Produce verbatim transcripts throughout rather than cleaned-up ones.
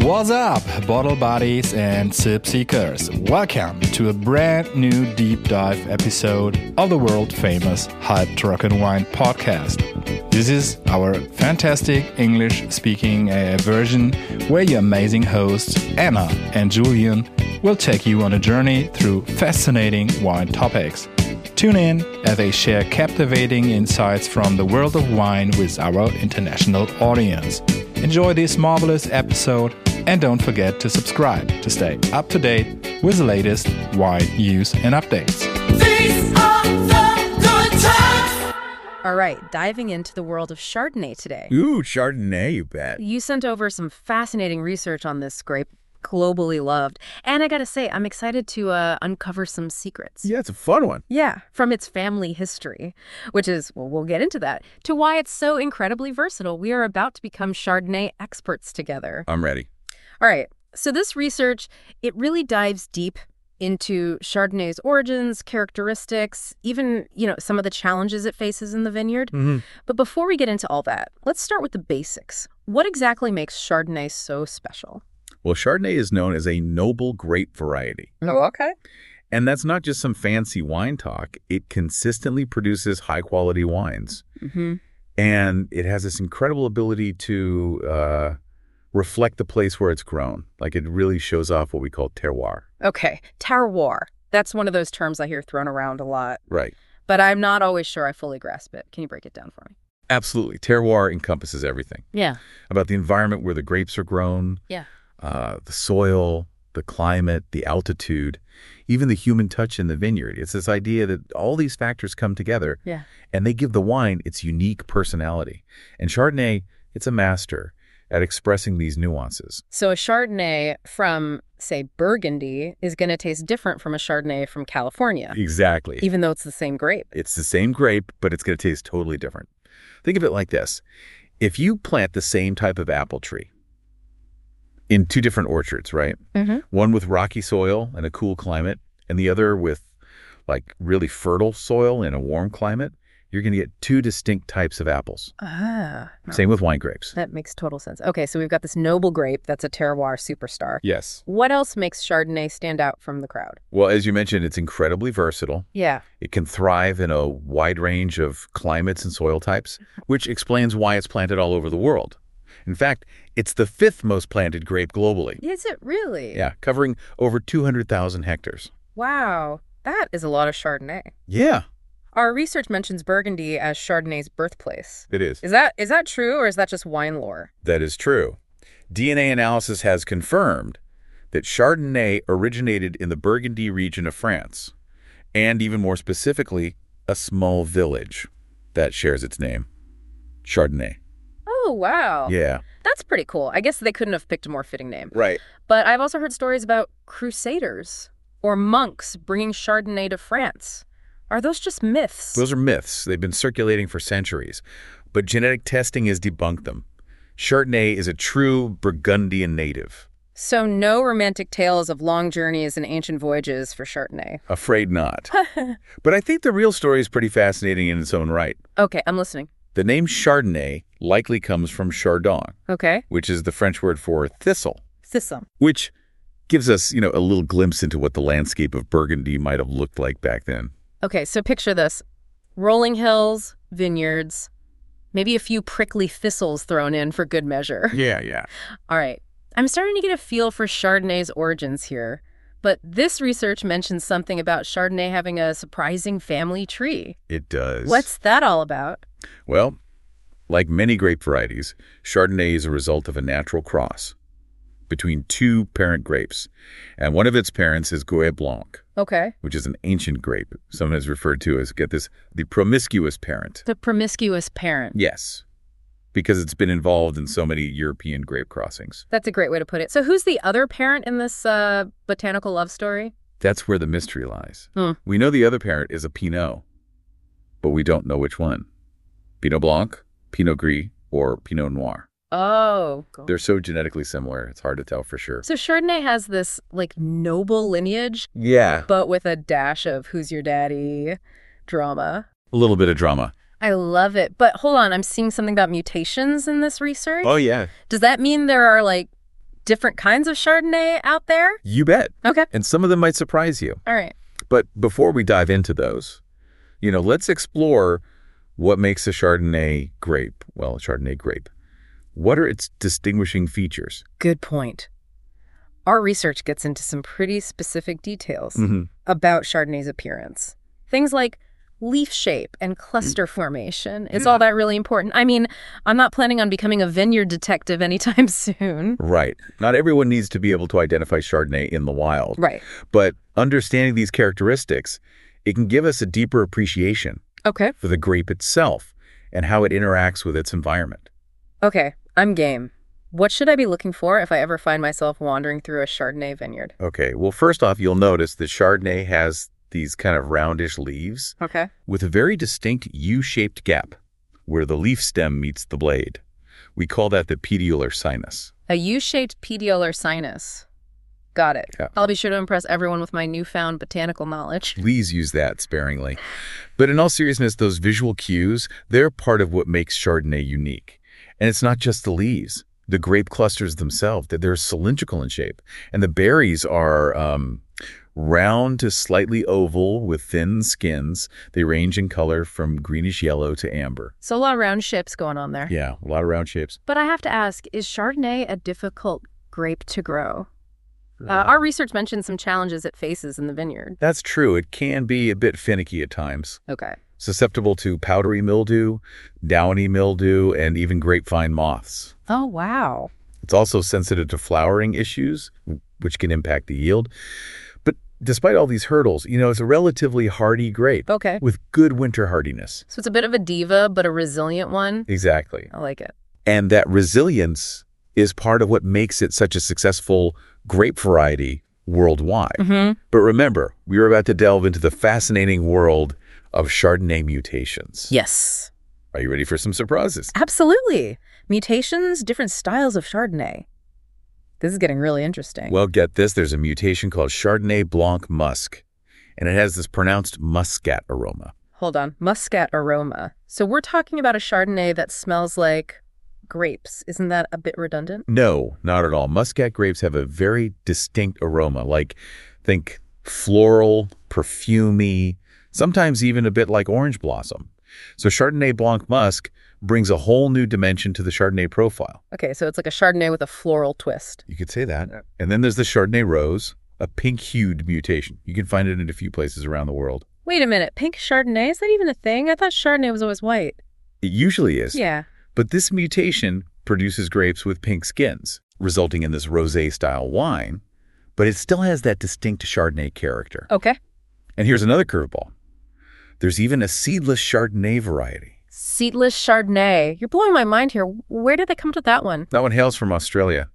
What's up, bottle buddies and sip seekers? Welcome to a brand new deep dive episode of the world famous Hyped Truck and Wine podcast. This is our fantastic English speaking uh, version where your amazing hosts Anna and Julian will take you on a journey through fascinating wine topics. Tune in as they share captivating insights from the world of wine with our international audience. Enjoy this marvelous episode and don't forget to subscribe to stay up to date with the latest wine news and updates. These are the good times! All right, diving into the world of Chardonnay today. Ooh, Chardonnay, you bet. You sent over some fascinating research on this grape, globally loved. And I gotta say, I'm excited to uh, uncover some secrets. Yeah, it's a fun one. Yeah, from its family history, which is, well, we'll get into that, to why it's so incredibly versatile. We are about to become Chardonnay experts together. I'm ready. All right, so this research, it really dives deep into Chardonnay's origins, characteristics, even, you know, some of the challenges it faces in the vineyard. Mm-hmm. But before we get into all that, let's start with the basics. What exactly makes Chardonnay so special? Well, Chardonnay is known as a noble grape variety. Oh, okay. And that's not just some fancy wine talk. It consistently produces high-quality wines. Mm-hmm. And it has this incredible ability to uh, reflect the place where it's grown. Like, it really shows off what we call terroir. Okay, terroir. That's one of those terms I hear thrown around a lot. Right. But I'm not always sure I fully grasp it. Can you break it down for me? Absolutely. Terroir encompasses everything. Yeah. About the environment where the grapes are grown. Yeah. Uh, the soil, the climate, the altitude, even the human touch in the vineyard. It's this idea that all these factors come together Yeah. and they give the wine its unique personality. And Chardonnay, it's a master at expressing these nuances. So a Chardonnay from, say, Burgundy is going to taste different from a Chardonnay from California, Exactly. even though it's the same grape. It's the same grape, but it's going to taste totally different. Think of it like this. If you plant the same type of apple tree in two different orchards, right? Mm-hmm. One with rocky soil and a cool climate, and the other with like really fertile soil in a warm climate, you're going to get two distinct types of apples. Ah. Same with wine grapes. That makes total sense. Okay, so we've got this noble grape that's a terroir superstar. Yes. What else makes Chardonnay stand out from the crowd? Well, as you mentioned, it's incredibly versatile. Yeah. It can thrive in a wide range of climates and soil types, which explains why it's planted all over the world. In fact, it's the fifth most planted grape globally. Is it really? Yeah, covering over two hundred thousand hectares. Wow, that is a lot of Chardonnay. Yeah, Our research mentions Burgundy as Chardonnay's birthplace. it is. Is that is that true, or is that just wine lore? That is true. D N A analysis has confirmed that Chardonnay originated in the Burgundy region of France, and even more specifically, a small village that shares its name, Chardonnay. Oh, wow. Yeah. That's pretty cool. I guess they couldn't have picked a more fitting name. Right. But I've also heard stories about crusaders or monks bringing Chardonnay to France. Are those just myths? Those are myths. They've been circulating for centuries, but genetic testing has debunked them. Chardonnay is a true Burgundian native. So no romantic tales of long journeys and ancient voyages for Chardonnay. Afraid not. But I think the real story is pretty fascinating in its own right. Okay, I'm listening. The name Chardonnay likely comes from chardon, Okay. which is the French word for thistle, Thistle. which gives us, you know, a little glimpse into what the landscape of Burgundy might have looked like back then. Okay, so picture this. Rolling hills, vineyards, maybe a few prickly thistles thrown in for good measure. Yeah, yeah. All right. I'm starting to get a feel for Chardonnay's origins here, but this research mentions something about Chardonnay having a surprising family tree. It does. What's that all about? Well, like many grape varieties, Chardonnay is a result of a natural cross between two parent grapes, and one of its parents is Gouais Blanc, Okay. which is an ancient grape, sometimes referred to as, get this, the promiscuous parent. The promiscuous parent. Yes, because it's been involved in so many European grape crossings. That's a great way to put it. So who's the other parent in this uh, botanical love story? That's where the mystery lies. Hmm. We know the other parent is a Pinot, but we don't know which one. Pinot Blanc, Pinot Gris, or Pinot Noir. Oh. They're so genetically similar, it's hard to tell for sure. So Chardonnay has this, like, noble lineage, Yeah. but with a dash of who's your daddy drama. A little bit of drama. I love it. But hold on, I'm seeing something about mutations in this research. Oh, yeah. Does that mean there are, like, different kinds of Chardonnay out there? You bet. Okay. And some of them might surprise you. All right. But before we dive into those, you know, let's explore what makes a Chardonnay grape. Well, a Chardonnay grape. What are its distinguishing features? Good point. Our research gets into some pretty specific details Mm-hmm. about Chardonnay's appearance. Things like leaf shape and cluster formation. Is all that really important? I mean, I'm not planning on becoming a vineyard detective anytime soon. Right. Not everyone needs to be able to identify Chardonnay in the wild. Right. But understanding these characteristics, it can give us a deeper appreciation Okay. for the grape itself and how it interacts with its environment. Okay, I'm game. What should I be looking for if I ever find myself wandering through a Chardonnay vineyard? Okay, well, first off, you'll notice that Chardonnay has these kind of roundish leaves Okay. with a very distinct U-shaped gap where the leaf stem meets the blade. We call that the pediolar sinus. A U-shaped pediolar sinus. Got it. Yeah. I'll be sure to impress everyone with my newfound botanical knowledge. Please use that sparingly. But in all seriousness, those visual cues, they're part of what makes Chardonnay unique. And it's not just the leaves. The grape clusters themselves, that they're cylindrical in shape. And the berries are um, round to slightly oval with thin skins. They range in color from greenish yellow to amber. So a lot of round shapes going on there. Yeah, a lot of round shapes. But I have to ask, is Chardonnay a difficult grape to grow? Uh, our research mentioned some challenges it faces in the vineyard. That's true. It can be a bit finicky at times. Okay. Susceptible to powdery mildew, downy mildew, and even grapevine moths. Oh, wow. It's also sensitive to flowering issues, which can impact the yield. But despite all these hurdles, you know, it's a relatively hardy grape Okay. with good winter hardiness. So it's a bit of a diva, but a resilient one. Exactly. I like it. And that resilience is part of what makes it such a successful grape variety worldwide. Mm-hmm. But remember, we are about to delve into the fascinating world of Chardonnay mutations. Yes. Are you ready for some surprises? Absolutely. Mutations, different styles of Chardonnay. This is getting really interesting. Well, get this. There's a mutation called Chardonnay Blanc Musc, and it has this pronounced muscat aroma. Hold on. Muscat aroma. So we're talking about a Chardonnay that smells like grapes. Isn't that a bit redundant? No, not at all. Muscat grapes have a very distinct aroma, like think floral, perfumey, sometimes even a bit like orange blossom. So Chardonnay Blanc Musc brings a whole new dimension to the Chardonnay profile. Okay, so it's like a Chardonnay with a floral twist. You could say that. And then there's the Chardonnay Rose, a pink-hued mutation. You can find it in a few places around the world. Wait a minute. Pink Chardonnay? Is that even a thing? I thought Chardonnay was always white. It usually is. Yeah. But this mutation produces grapes with pink skins, resulting in this rosé-style wine, but it still has that distinct Chardonnay character. Okay. And here's another curveball. There's even a seedless Chardonnay variety. Seedless Chardonnay. You're blowing my mind here. Where did they come to that one? That one hails from Australia.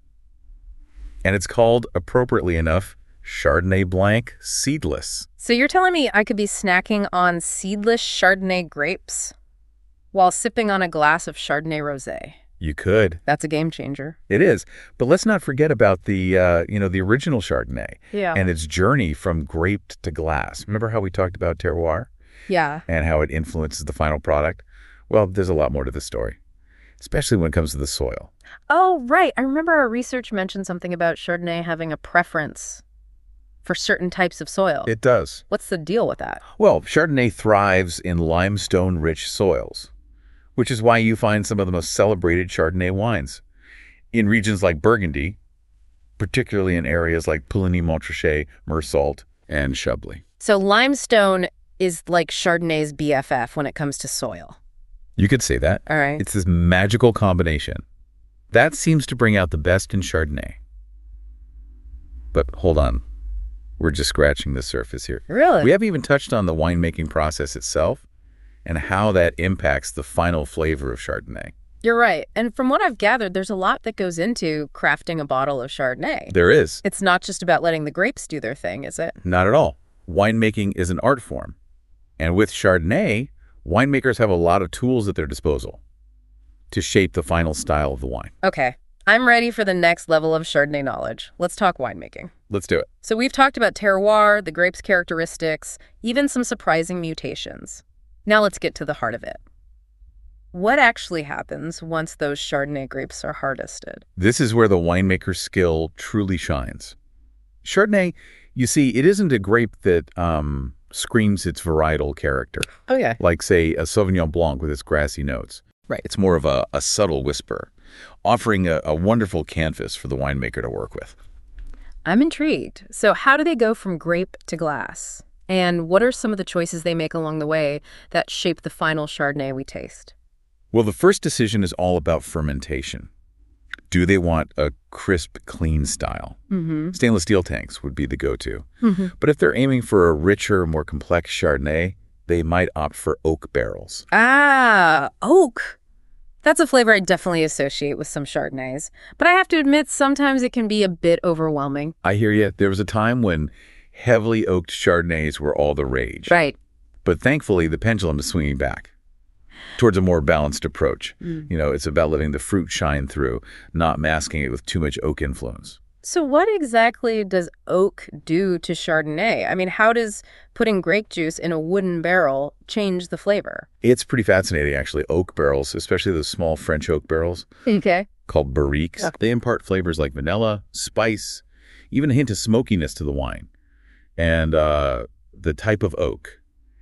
And it's called, appropriately enough, Chardonnay Blanc Seedless. So you're telling me I could be snacking on seedless Chardonnay grapes while sipping on a glass of Chardonnay rosé? You could. That's a game changer. It is. But let's not forget about the, uh, you know, the original Chardonnay Yeah. and its journey from grape to glass. Remember how we talked about terroir Yeah. and how it influences the final product? Well, there's a lot more to the story, especially when it comes to the soil. Oh, right. I remember our research mentioned something about Chardonnay having a preference for certain types of soil. It does. What's the deal with that? Well, Chardonnay thrives in limestone-rich soils, which is why you find some of the most celebrated Chardonnay wines in regions like Burgundy, particularly in areas like Puligny-Montrachet, Meursault, and Chablis. So limestone is like Chardonnay's B F F when it comes to soil. You could say that. All right. It's this magical combination. That seems to bring out the best in Chardonnay. But hold on. We're just scratching the surface here. Really? We haven't even touched on the winemaking process itself and how that impacts the final flavor of Chardonnay. You're right. And from what I've gathered, there's a lot that goes into crafting a bottle of Chardonnay. There is. It's not just about letting the grapes do their thing, is it? Not at all. Winemaking is an art form. And with Chardonnay, winemakers have a lot of tools at their disposal to shape the final style of the wine. Okay. I'm ready for the next level of Chardonnay knowledge. Let's talk winemaking. Let's do it. So we've talked about terroir, the grape's characteristics, even some surprising mutations. Now let's get to the heart of it. What actually happens once those Chardonnay grapes are harvested? This is where the winemaker's skill truly shines. Chardonnay, you see, it isn't a grape that um, screams its varietal character, Oh, yeah. like, say, a Sauvignon Blanc with its grassy notes. Right. It's more of a, a subtle whisper, offering a, a wonderful canvas for the winemaker to work with. I'm intrigued. So how do they go from grape to glass? And what are some of the choices they make along the way that shape the final Chardonnay we taste? Well, the first decision is all about fermentation. Do they want a crisp, clean style? Mm-hmm. Stainless steel tanks would be the go-to. Mm-hmm. But if they're aiming for a richer, more complex Chardonnay, they might opt for oak barrels. Ah, oak. That's a flavor I definitely associate with some Chardonnays. But I have to admit, sometimes it can be a bit overwhelming. I hear you. There was a time when heavily oaked Chardonnays were all the rage. Right. But thankfully, the pendulum is swinging back towards a more balanced approach. Mm. You know, it's about letting the fruit shine through, not masking it with too much oak influence. So what exactly does oak do to Chardonnay? I mean, how does putting grape juice in a wooden barrel change the flavor? It's pretty fascinating, actually. Oak barrels, especially those small French oak barrels Okay. called barriques, Yeah. they impart flavors like vanilla, spice, even a hint of smokiness to the wine. And uh, the type of oak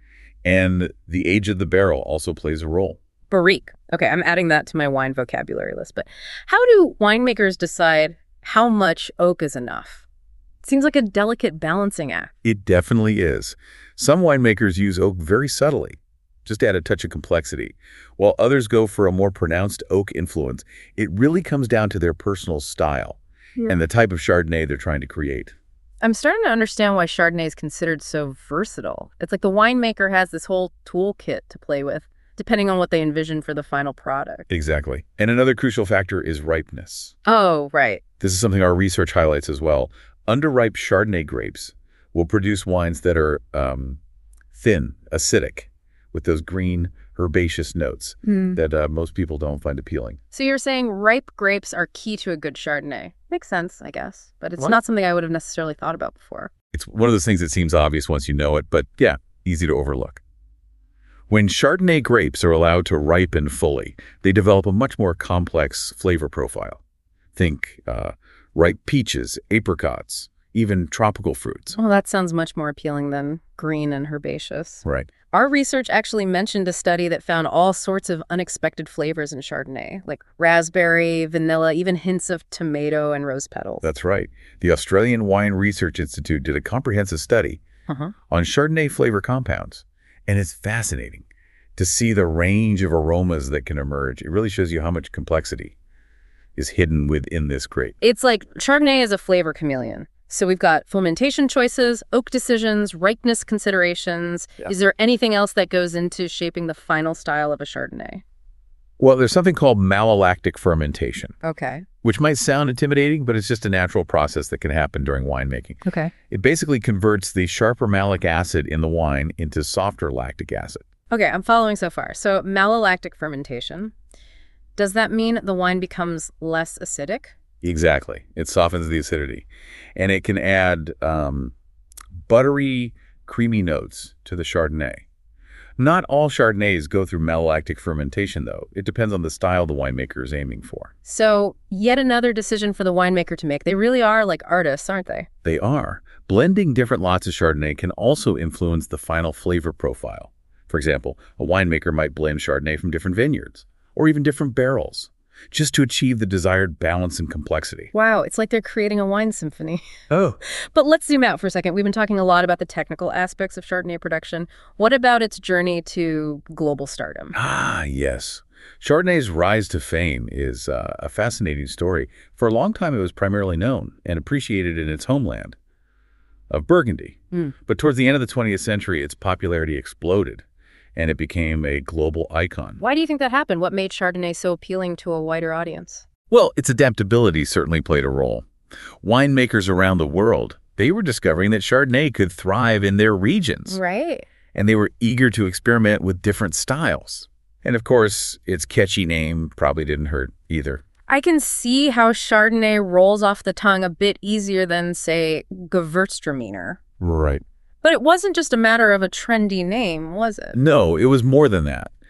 and the age of the barrel also plays a role. Barrique. Okay, I'm adding that to my wine vocabulary list. But how do winemakers decide how much oak is enough? It seems like a delicate balancing act. It definitely is. Some winemakers use oak very subtly, just to add a touch of complexity, while others go for a more pronounced oak influence. It really comes down to their personal style Yeah. and the type of Chardonnay they're trying to create. I'm starting to understand why Chardonnay is considered so versatile. It's like the winemaker has this whole toolkit to play with, depending on what they envision for the final product. Exactly. And another crucial factor is ripeness. Oh, right. This is something our research highlights as well. Underripe Chardonnay grapes will produce wines that are um, thin, acidic, with those green, herbaceous notes that uh, most people don't find appealing. So you're saying ripe grapes are key to a good Chardonnay. Makes sense, I guess. But it's What? not something I would have necessarily thought about before. It's one of those things that seems obvious once you know it, but yeah, easy to overlook. When Chardonnay grapes are allowed to ripen fully, they develop a much more complex flavor profile. Think uh, ripe peaches, apricots, even tropical fruits. Well, that sounds much more appealing than green and herbaceous. Right. Our research actually mentioned a study that found all sorts of unexpected flavors in Chardonnay, like raspberry, vanilla, even hints of tomato and rose petals. That's right. The Australian Wine Research Institute did a comprehensive study Uh-huh. on Chardonnay flavor compounds, and it's fascinating to see the range of aromas that can emerge. It really shows you how much complexity is hidden within this grape. It's like Chardonnay is a flavor chameleon. So we've got fermentation choices, oak decisions, ripeness considerations. Yeah. Is there anything else that goes into shaping the final style of a Chardonnay? Well, there's something called malolactic fermentation, Okay. which might sound intimidating, but it's just a natural process that can happen during winemaking. Okay. It basically converts the sharper malic acid in the wine into softer lactic acid. Okay, I'm following so far. So malolactic fermentation. Does that mean the wine becomes less acidic? Exactly. It softens the acidity. And it can add um, buttery, creamy notes to the Chardonnay. Not all Chardonnays go through malolactic fermentation, though. It depends on the style the winemaker is aiming for. So yet another decision for the winemaker to make. They really are like artists, aren't they? They are. Blending different lots of Chardonnay can also influence the final flavor profile. For example, a winemaker might blend Chardonnay from different vineyards, or even different barrels, just to achieve the desired balance and complexity. Wow, it's like they're creating a wine symphony. Oh. But let's zoom out for a second. We've been talking a lot about the technical aspects of Chardonnay production. What about its journey to global stardom? Ah, yes. Chardonnay's rise to fame is uh, a fascinating story. For a long time, it was primarily known and appreciated in its homeland of Burgundy. Mm. But towards the end of the twentieth century, its popularity exploded, and it became a global icon. Why do you think that happened? What made Chardonnay so appealing to a wider audience? Well, its adaptability certainly played a role. Winemakers around the world, they were discovering that Chardonnay could thrive in their regions, Right. and they were eager to experiment with different styles. And of course, its catchy name probably didn't hurt either. I can see how Chardonnay rolls off the tongue a bit easier than, say, Gewürztraminer. Right. But it wasn't just a matter of a trendy name, was it? No, it was more than that.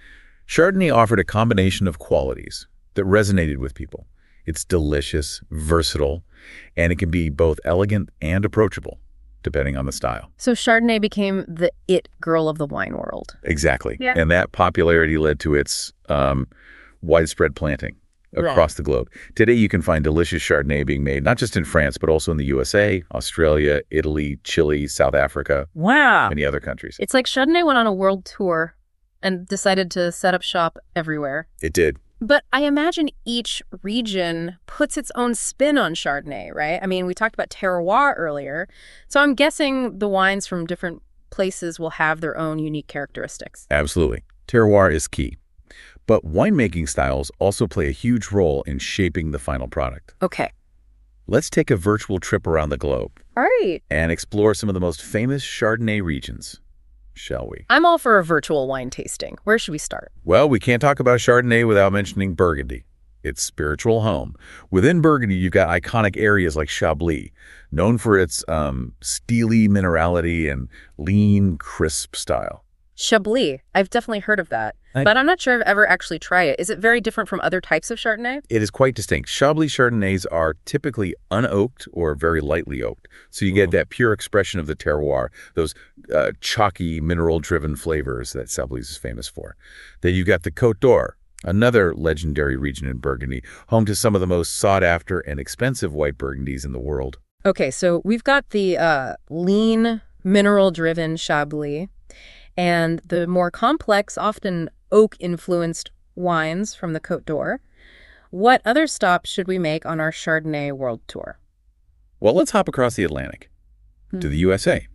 Chardonnay offered a combination of qualities that resonated with people. It's delicious, versatile, and it can be both elegant and approachable, depending on the style. So Chardonnay became the it girl of the wine world. Exactly. Yeah. And that popularity led to its um, widespread planting across the globe. Today, you can find delicious Chardonnay being made not just in France, but also in the U S A, Australia, Italy, Chile, South Africa, Wow. many other countries. It's like Chardonnay went on a world tour and decided to set up shop everywhere. It did. But I imagine each region puts its own spin on Chardonnay, right? I mean, we talked about terroir earlier. So I'm guessing the wines from different places will have their own unique characteristics. Absolutely. Terroir is key. But winemaking styles also play a huge role in shaping the final product. Okay. Let's take a virtual trip around the globe All right. and explore some of the most famous Chardonnay regions, shall we? I'm all for a virtual wine tasting. Where should we start? Well, we can't talk about Chardonnay without mentioning Burgundy, its spiritual home. Within Burgundy, you've got iconic areas like Chablis, known for its um, steely minerality and lean, crisp style. Chablis. I've definitely heard of that, I- but I'm not sure I've ever actually tried it. Is it very different from other types of Chardonnay? It is quite distinct. Chablis Chardonnays are typically unoaked or very lightly oaked. So you get that pure expression of the terroir, those uh, chalky, mineral-driven flavors that Chablis is famous for. Then you've got the Côte d'Or, another legendary region in Burgundy, home to some of the most sought-after and expensive white Burgundies in the world. Okay, so we've got the uh, lean, mineral-driven Chablis and the more complex, often oak-influenced wines from the Côte d'Or. What other stops should we make on our Chardonnay world tour? Well, let's hop across the Atlantic to the U S A,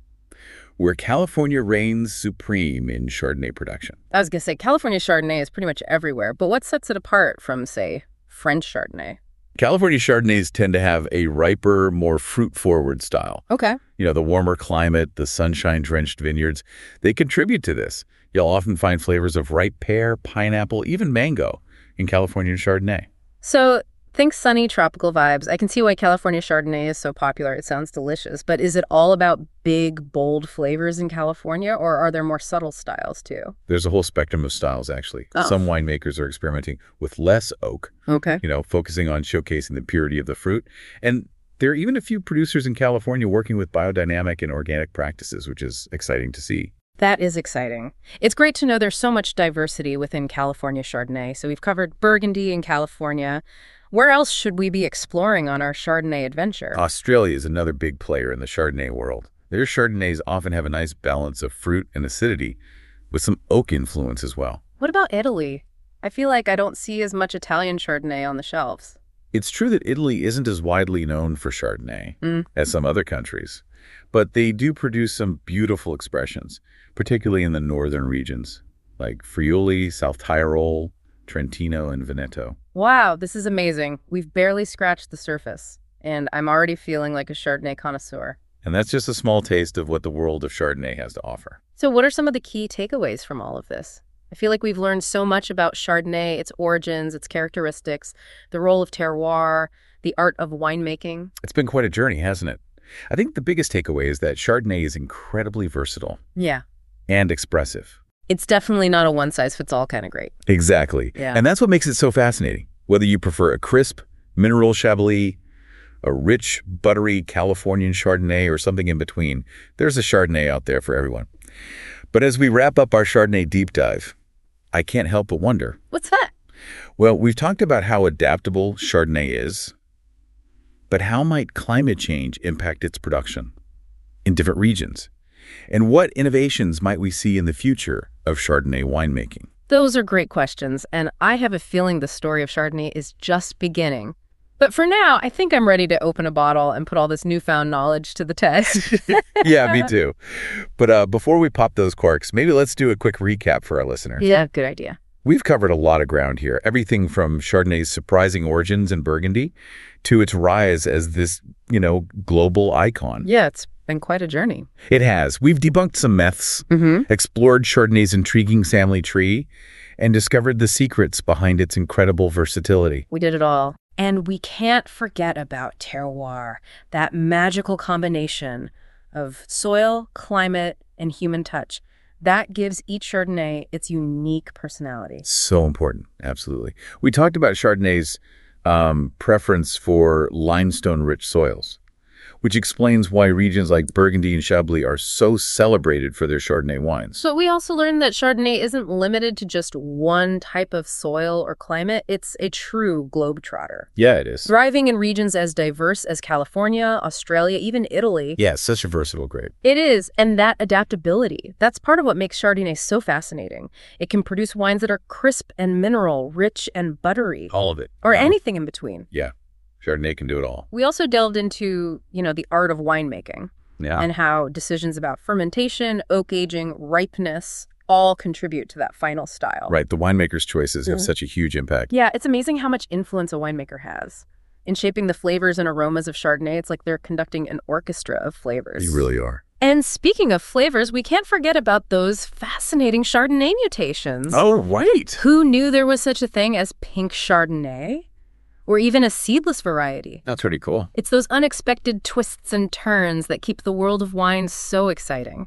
where California reigns supreme in Chardonnay production. I was going to say, California Chardonnay is pretty much everywhere, but what sets it apart from, say, French Chardonnay? California Chardonnays tend to have a riper, more fruit-forward style. Okay. You know, the warmer climate, the sunshine-drenched vineyards, they contribute to this. You'll often find flavors of ripe pear, pineapple, even mango in California Chardonnay. So think sunny tropical vibes. I can see why California Chardonnay is so popular. It sounds delicious. But is it all about big, bold flavors in California, or are there more subtle styles too? There's a whole spectrum of styles, actually. Oh. Some winemakers are experimenting with less oak, Okay. you know, focusing on showcasing the purity of the fruit. And there are even a few producers in California working with biodynamic and organic practices, which is exciting to see. That is exciting. It's great to know there's so much diversity within California Chardonnay. So we've covered Burgundy in California. Where else should we be exploring on our Chardonnay adventure? Australia is another big player in the Chardonnay world. Their Chardonnays often have a nice balance of fruit and acidity with some oak influence as well. What about Italy? I feel like I don't see as much Italian Chardonnay on the shelves. It's true that Italy isn't as widely known for Chardonnay Mm. as some other countries, but they do produce some beautiful expressions, particularly in the northern regions, like Friuli, South Tyrol, Trentino, and Veneto. Wow, this is amazing. We've barely scratched the surface, and I'm already feeling like a Chardonnay connoisseur. And that's just a small taste of what the world of Chardonnay has to offer. So what are some of the key takeaways from all of this? I feel like we've learned so much about Chardonnay, its origins, its characteristics, the role of terroir, the art of winemaking. It's been quite a journey, hasn't it? I think the biggest takeaway is that Chardonnay is incredibly versatile Yeah. and expressive. It's definitely not a one-size-fits-all kind of grape. Exactly. Yeah. And that's what makes it so fascinating. Whether you prefer a crisp, mineral Chablis, a rich, buttery Californian Chardonnay, or something in between, there's a Chardonnay out there for everyone. But as we wrap up our Chardonnay deep dive, I can't help but wonder. What's that? Well, we've talked about how adaptable Chardonnay is, but how might climate change impact its production in different regions? And what innovations might we see in the future of Chardonnay winemaking? Those are great questions, and I have a feeling the story of Chardonnay is just beginning. But for now, I think I'm ready to open a bottle and put all this newfound knowledge to the test. Yeah, me too. But uh, before we pop those corks, maybe let's do a quick recap for our listeners. Yeah, good idea. We've covered a lot of ground here, everything from Chardonnay's surprising origins in Burgundy to its rise as this, you know, global icon. Yeah, it's been quite a journey. It has. We've debunked some myths, Mm-hmm. explored Chardonnay's intriguing family tree, and discovered the secrets behind its incredible versatility. We did it all. And we can't forget about terroir, that magical combination of soil, climate, and human touch. That gives each Chardonnay its unique personality. So important. Absolutely. We talked about Chardonnay's um, preference for limestone-rich soils, which explains why regions like Burgundy and Chablis are so celebrated for their Chardonnay wines. So we also learned that Chardonnay isn't limited to just one type of soil or climate. It's a true globetrotter. Yeah, it is. Thriving in regions as diverse as California, Australia, even Italy. Yeah, it's such a versatile grape. It is, and that adaptability, that's part of what makes Chardonnay so fascinating. It can produce wines that are crisp and mineral, rich and buttery. All of it. Or Um, anything in between. Yeah, Chardonnay can do it all. We also delved into, you know, the art of winemaking Yeah. and how decisions about fermentation, oak aging, ripeness all contribute to that final style. Right, the winemaker's choices have Mhm. such a huge impact. Yeah, it's amazing how much influence a winemaker has. In shaping the flavors and aromas of Chardonnay, it's like they're conducting an orchestra of flavors. You really are. And speaking of flavors, we can't forget about those fascinating Chardonnay mutations. Oh, right. Who knew there was such a thing as pink Chardonnay? Or even a seedless variety? That's pretty cool. It's those unexpected twists and turns that keep the world of wine so exciting.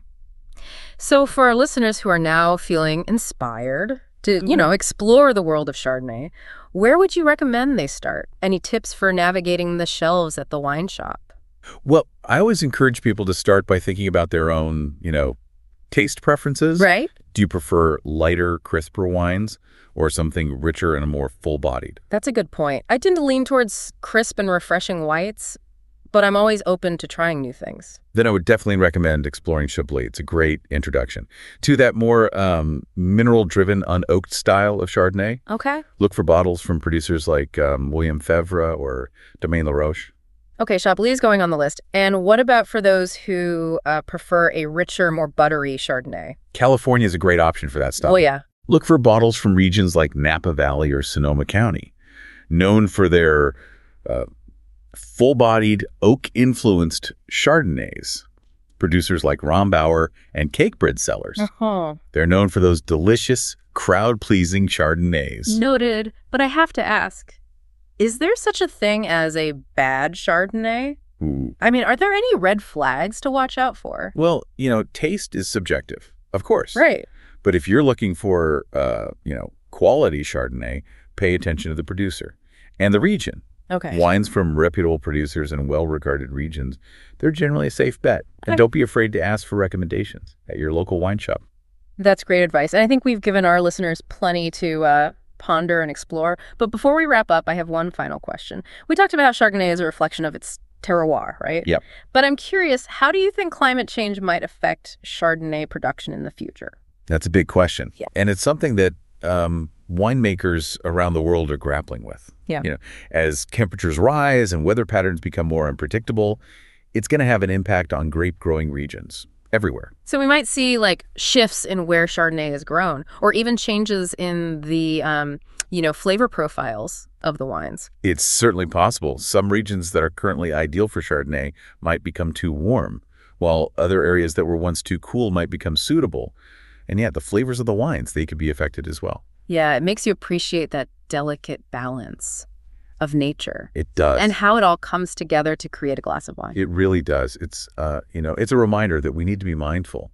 So for our listeners who are now feeling inspired to, you know, explore the world of Chardonnay, where would you recommend they start? Any tips for navigating the shelves at the wine shop? Well, I always encourage people to start by thinking about their own, you know, taste preferences. Right? Do you prefer lighter, crisper wines or something richer and more full-bodied? That's a good point. I tend to lean towards crisp and refreshing whites, but I'm always open to trying new things. Then I would definitely recommend exploring Chablis. It's a great introduction to that more um, mineral-driven, unoaked style of Chardonnay. Okay. Look for bottles from producers like um, William Fevre or Domaine La Roche. Okay, Chablis is going on the list. And what about for those who uh, prefer a richer, more buttery Chardonnay? California is a great option for that stuff. Oh, yeah. Look for bottles from regions like Napa Valley or Sonoma County, known for their uh, full-bodied, oak-influenced Chardonnays. Producers like Rombauer and Cakebread Cellars. Uh-huh. They're known for those delicious, crowd-pleasing Chardonnays. Noted, but I have to ask, is there such a thing as a bad Chardonnay? Ooh. I mean, are there any red flags to watch out for? Well, you know, taste is subjective, of course. Right. But if you're looking for, uh, you know, quality Chardonnay, pay attention to the producer and the region. Okay. Wines from reputable producers and well-regarded regions, they're generally a safe bet. And Okay. don't be afraid to ask for recommendations at your local wine shop. That's great advice. And I think we've given our listeners plenty to uh, ponder and explore. But before we wrap up, I have one final question. We talked about how Chardonnay is a reflection of its terroir, right? Yep. But I'm curious, how do you think climate change might affect Chardonnay production in the future? That's a big question. Yeah. And it's something that um, winemakers around the world are grappling with. Yeah. You know, as temperatures rise and weather patterns become more unpredictable, it's going to have an impact on grape growing regions everywhere. So we might see like shifts in where Chardonnay is grown, or even changes in the, um, you know, flavor profiles of the wines. It's certainly possible. Some regions that are currently ideal for Chardonnay might become too warm, while other areas that were once too cool might become suitable. And yet the flavors of the wines, they could be affected as well. Yeah, it makes you appreciate that delicate balance of nature It does. and how it all comes together to create a glass of wine. It really does. It's, uh, you know, it's a reminder that we need to be mindful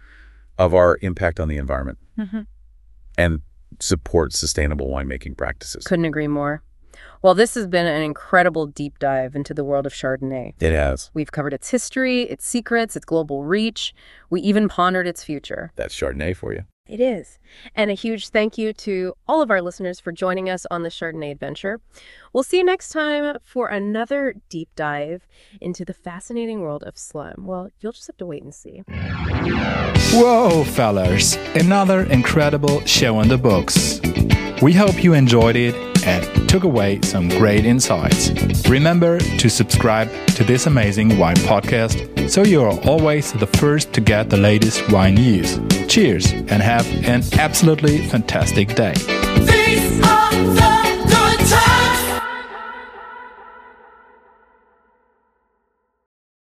of our impact on the environment Mm-hmm. and support sustainable winemaking practices. Couldn't agree more. Well, this has been an incredible deep dive into the world of Chardonnay. It has. We've covered its history, its secrets, its global reach. We even pondered its future. That's Chardonnay for you. It is. And a huge thank you to all of our listeners for joining us on the Chardonnay adventure. We'll see you next time for another deep dive into the fascinating world of slum. Well, you'll just have to wait and see. Whoa, fellas! Another incredible show in the books. We hope you enjoyed it and took away some great insights. Remember to subscribe to this amazing wine podcast so you are always the first to get the latest wine news. Cheers and have an absolutely fantastic day. These are the